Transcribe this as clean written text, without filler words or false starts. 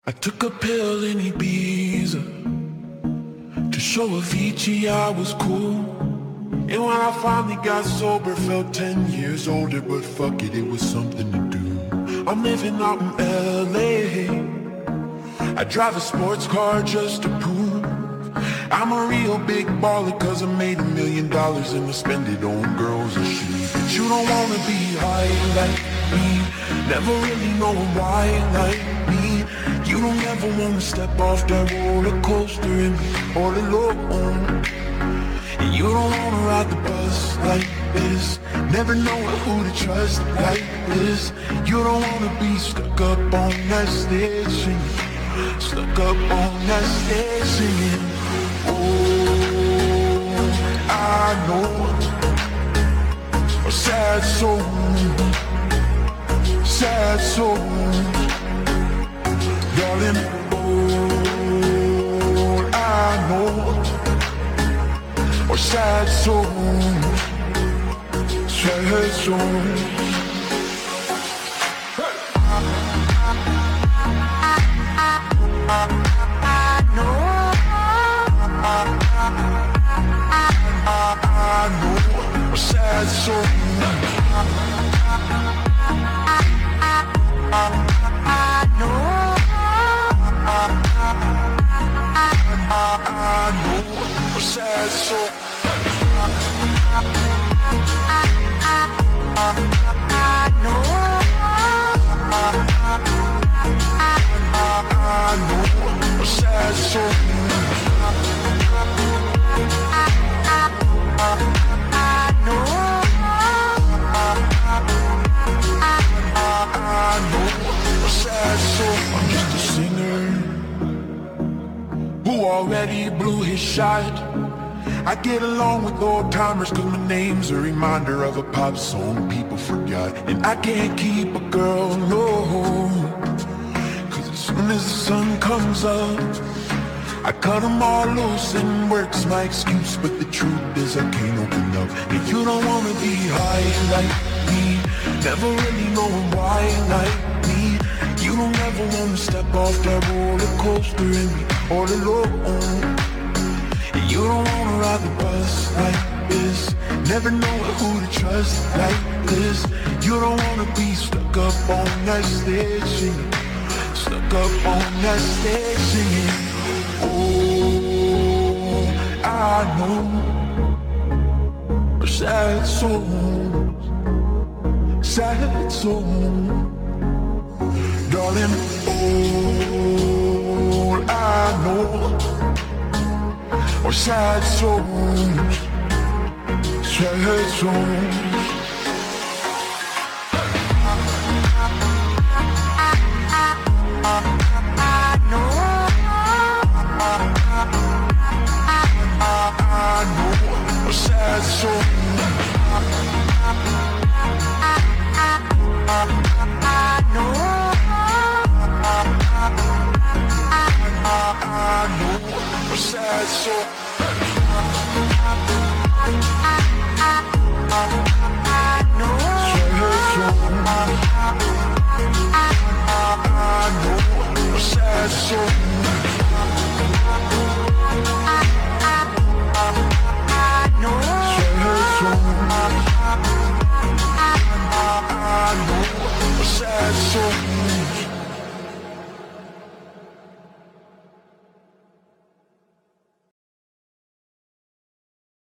I took a pill in Ibiza to show Avicii I was cool. And when I finally got sober, felt 10 years older. But fuck it, it was something to do. I'm living out in LA. I drive a sports car just to prove I'm a real big baller, cause I made $1 million and I spend it on girls and shoes. But you don't wanna be high like me, never really knowing why like me. You don't ever wanna step off that roller coaster and be all alone. And you don't wanna ride the bus like this, never knowing who to trust like this. You don't wanna be stuck up on that stage singing, stuck up on that stage singing. Oh, I know a sad soul, sad soul. Darling, all I know are sad souls, sad souls. I know a sad soul. Sad soul. I know a sad soul. I'm just a singer who already blew his shot. I get along with old timers cause my name's a reminder of a pop song people forgot. And I can't keep a girl, no, cause as soon as the sun comes up I cut them all loose and work's my excuse. But the truth is I can't open up. And you don't wanna be high like me, never really knowing why like me. You don't ever wanna step off that roller coaster and be all alone. And you don't wanna ride the bus like this, never knowing who to trust like this. You don't wanna be stuck up on that stage singing, stuck up on that stage singing. Oh, I know a sad soul, sad soul. Darling, all I know are sad souls, sad souls. Sad soul. Sad soul. I know.